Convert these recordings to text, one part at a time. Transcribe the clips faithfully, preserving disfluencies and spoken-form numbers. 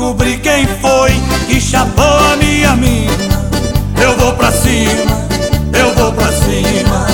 descobrir quem foi que chapou a minha mina, eu vou pra cima, eu vou pra cima.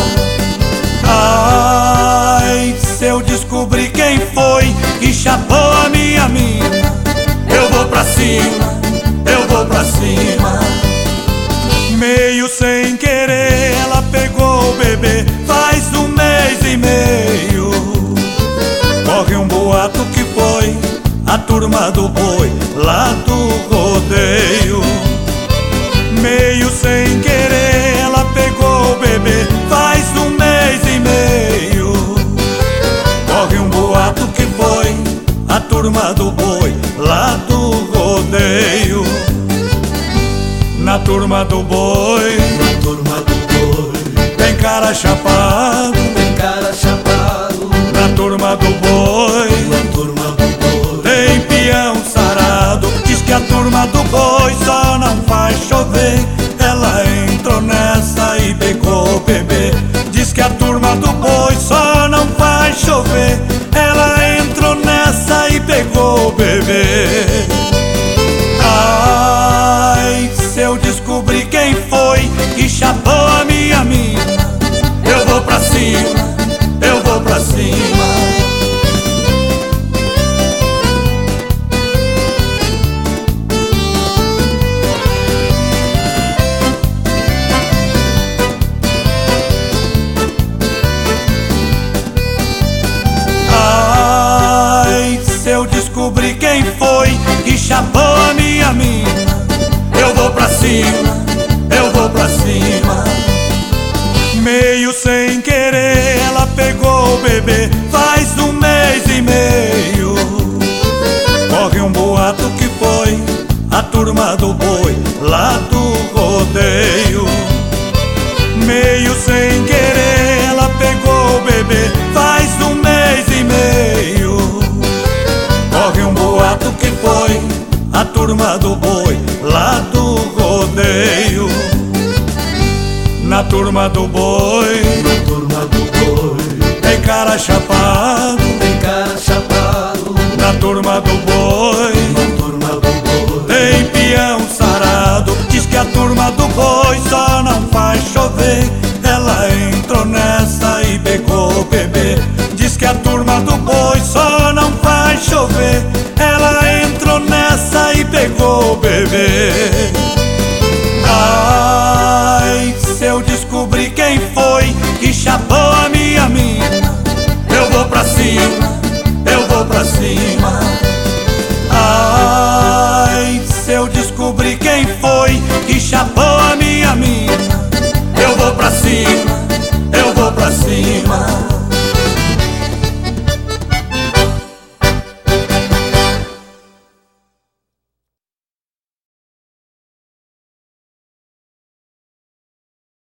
Ai, se eu descobrir quem foi que chapou a minha mina, eu vou pra cima, eu vou pra cima. Meio sem querer ela pegou o bebê, faz um mês e meio. Corre um boato que foi a turma do boi lá do rodeio. Meio sem querer ela pegou o bebê, faz um mês e meio. Corre um boato que foi a turma do boi lá do rodeio. Na turma do boi, na turma do boi, tem cara chapado, tem cara chapado. na turma do boi, Na turma do boi, tem peão sarado. Diz que a turma do boi só não faz chover, ela entrou nessa e pegou o bebê. Diz que a turma do boi só não faz chover, ela entrou nessa e pegou o bebê. Ai, se eu descobrir quem foi que chapou a minha mina, eu vou pra cima, eu vou pra cima. Ai, se eu descobrir quem foi que chapou a minha mina, eu vou pra cima, eu vou pra cima. Meio sem querer ela pegou o bebê, faz um mês e meio. Corre um boato que foi a turma do boi lá do rodeio. Meio sem querer ela pegou o bebê, faz um mês e meio. Corre um boato que foi a turma do boi lá do rodeio. Na turma do boi, na turma do boi, tem cara chapado, tem cara chapado. na turma do boi, Na turma do boi, tem peão sarado. Diz que a turma do boi só não faz chover, ela entrou nessa e pegou o bebê. Diz que a turma do boi só não faz chover, ela entrou nessa e pegou o bebê.